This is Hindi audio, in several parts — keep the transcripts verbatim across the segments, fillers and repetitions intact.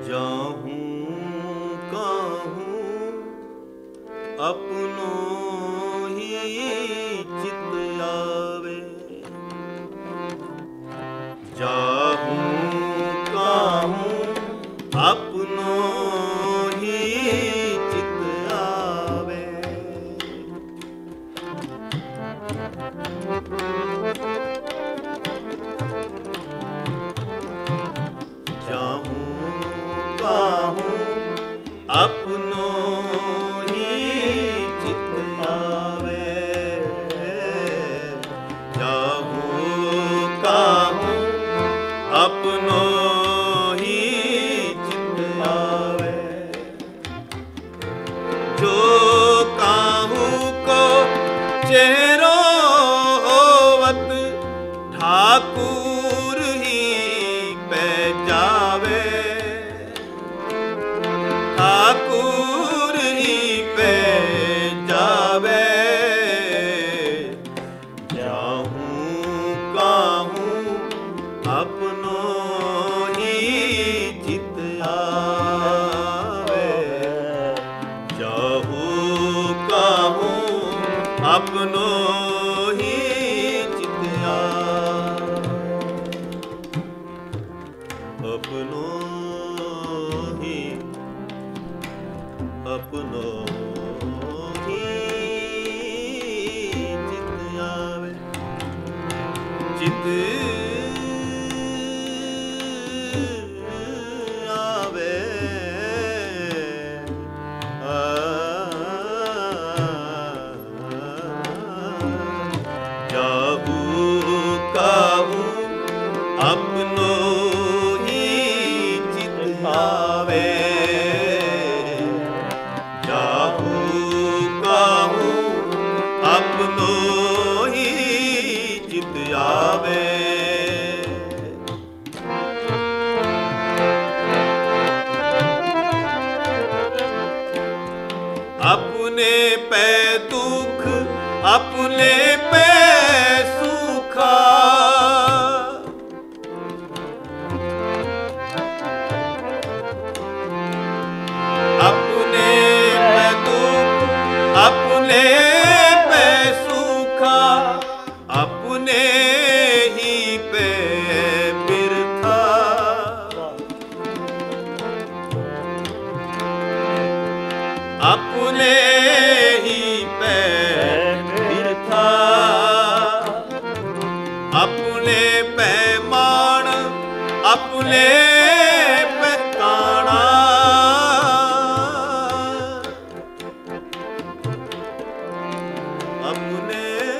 जाहूं काहूं अपनों ही चित आवे, जाहूं काहूं अपनों ही चित आवे। जाहूं काहूं अपनों ही चित आवे, जाहूं काहूं अपनों ही चित आवे। जो काहूं को चेहरो होवत ठाकुर ही पे जावे, ठाकुर ही पे जावे। जाहूं काहूं अपनों ही चित आवे, जाहूं काहूं अपनों ही चित आवे। अपनों ही अपनों ही चित आवे, चित आवे। आ, जाहूं काहूं अपनों ही चित आवे, जाहूं काहूं अपनों ही चित आवे। अपने पे दुख अपने पे सुखा, अपने पे दुख अपने पे सुखा, अपने ही पे बिरथा। अपने ही पे बिरथा, अपने पे मान अपने पे ताना। अपने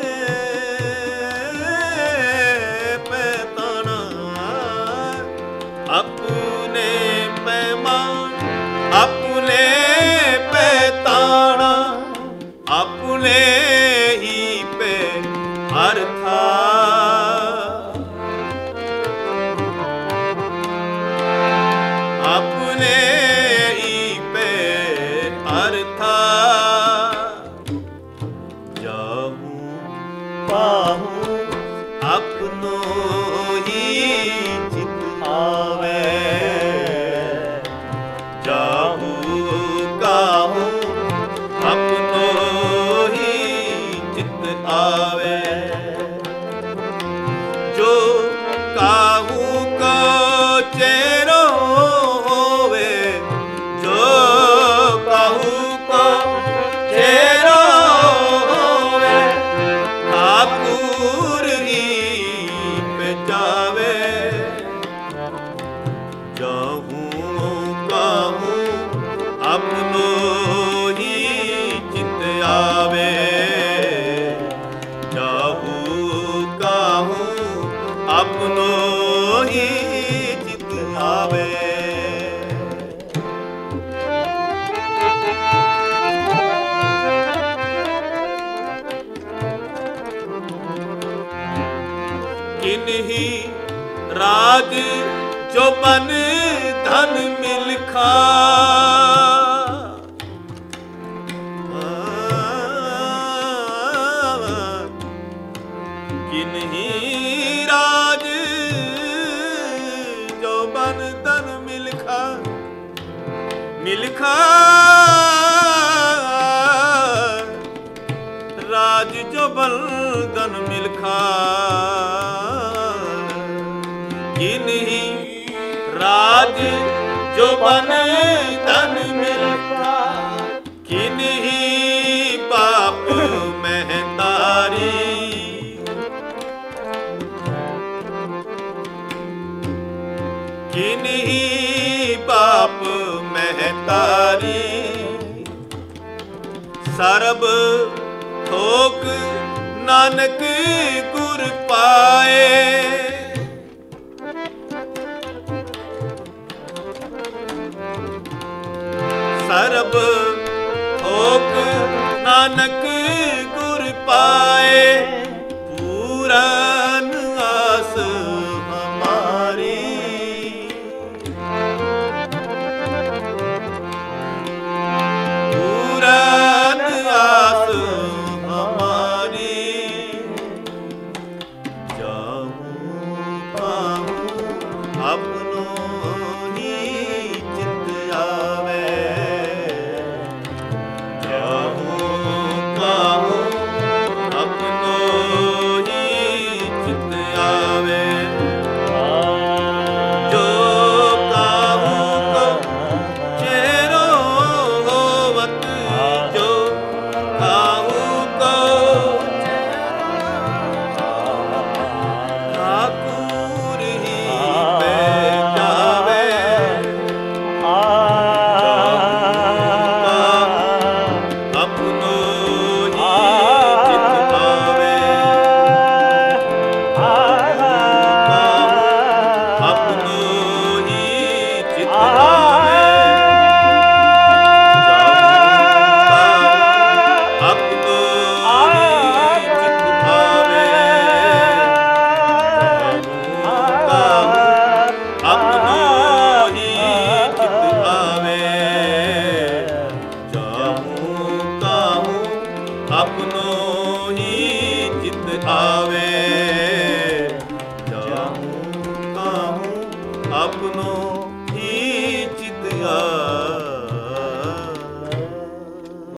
पे ताना, अपने पे मान अपने पे ताना, अपने ही पे अरथा। अपने ही पे अरथा। जाहूं काहूं अपनों ही चित आवे, जाहूं काहूं अपनों ही चित आवे। जो काहूं को चेहरो होवे, जो काहूं को चेहरो होवे, ठाकुर ही पे जावे। जाहूं काहूं अपनों ही चित आवे, जाहूं काहूं अपनों ही चित आवे। किन्ही राज जो बन धन मिलखा, किन्ही राज जो बन धन मिलखा, मिलखा राज जो बंधन मिलखा किन्हीं राज जो बंधन मिलखा किन्हीं पाप महतारी किन्हीं पाप महतारी सरब थोक नानक गुर पाए सरब थोक नानक गुर पाए पूरन आस हमारी पूरन आस हमारी जाऊं पाऊं अपनों ही चित आवे अपनो ही चित आवे